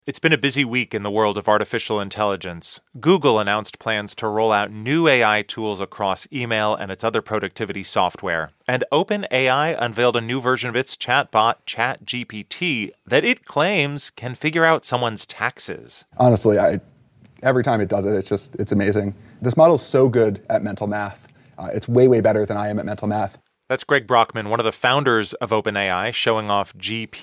It's been a busy week in the world of artificial intelligence. Google announced plans to roll out new AI tools across email and its other productivity software. And OpenAI unveiled a new version of its chatbot, ChatGPT, that it claims can figure out someone's taxes. Honestly, every time it does it, it's amazing. This model is so good at mental math. It's way, way better than I am at mental math. That's Greg Brockman, one of the founders of OpenAI, showing off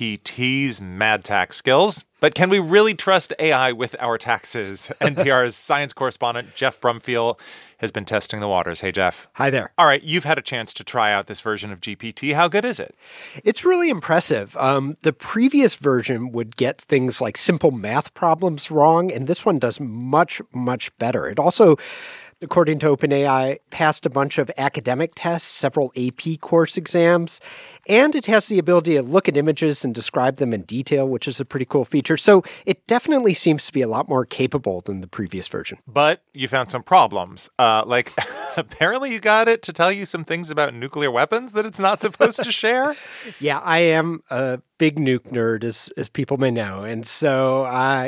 GPT's mad tax skills. But can we really trust AI with our taxes? NPR's science correspondent, Jeff Brumfiel, has been testing the waters. Hey, Jeff. Hi there. All right, you've had a chance to try out this version of GPT. How good is it? It's really impressive. The previous version would get things like simple math problems wrong, and this one does much, much better. It also, according to OpenAI, passed a bunch of academic tests, several AP course exams, and it has the ability to look at images and describe them in detail, which is a pretty cool feature. So it definitely seems to be a lot more capable than the previous version. But you found some problems. Apparently you got it to tell you some things about nuclear weapons that it's not supposed to share? Yeah, I am a big nuke nerd, as people may know. And so,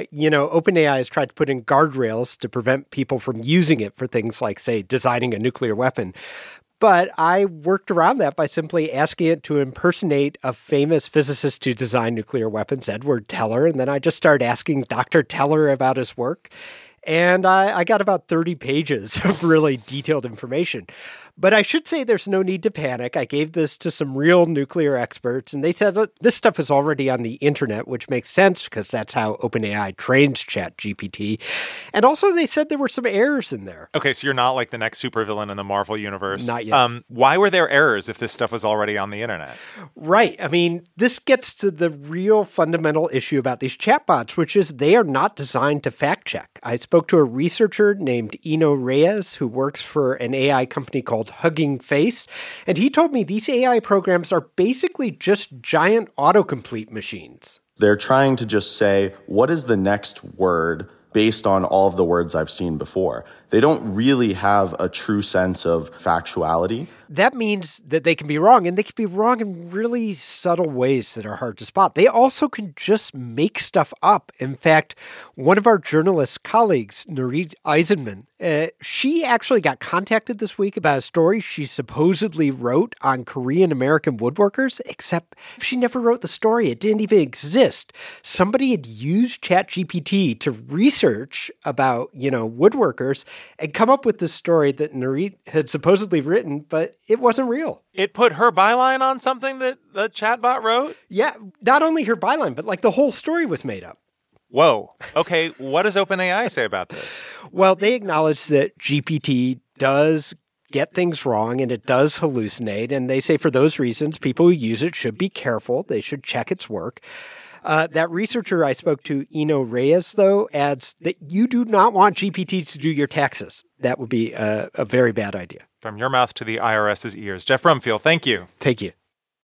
OpenAI has tried to put in guardrails to prevent people from using it for things like, say, designing a nuclear weapon. But I worked around that by simply asking it to impersonate a famous physicist who designed nuclear weapons, Edward Teller. And then I just started asking Dr. Teller about his work. And I got about 30 pages of really detailed information. But I should say there's no need to panic. I gave this to some real nuclear experts, and they said, look, this stuff is already on the internet, which makes sense because that's how OpenAI trains ChatGPT. And also they said there were some errors in there. Okay, so you're not like the next supervillain in the Marvel universe. Not yet. Why were there errors if this stuff was already on the internet? Right. I mean, this gets to the real fundamental issue about these chatbots, which is they are not designed to fact check. I spoke to a researcher named Eno Reyes, who works for an AI company called Hugging Face, and he told me these AI programs are basically just giant autocomplete machines. They're trying to just say, what is the next word based on all of the words I've seen before? They don't really have a true sense of factuality. That means that they can be wrong, and they can be wrong in really subtle ways that are hard to spot. They also can just make stuff up. In fact, one of our journalist colleagues, Nurit Eisenman, she actually got contacted this week about a story she supposedly wrote on Korean-American woodworkers, except she never wrote the story. It didn't even exist. Somebody had used ChatGPT to research about, woodworkers and come up with this story that Nurit had supposedly written, but it wasn't real. It put her byline on something that the chatbot wrote? Yeah, not only her byline, but the whole story was made up. Whoa. Okay, what does OpenAI say about this? Well, they acknowledge that GPT does get things wrong and it does hallucinate. And they say for those reasons, people who use it should be careful. They should check its work. That researcher I spoke to, Eno Reyes, though, adds that you do not want GPT to do your taxes. That would be a very bad idea. From your mouth to the IRS's ears. Jeff Brumfiel, thank you. Thank you.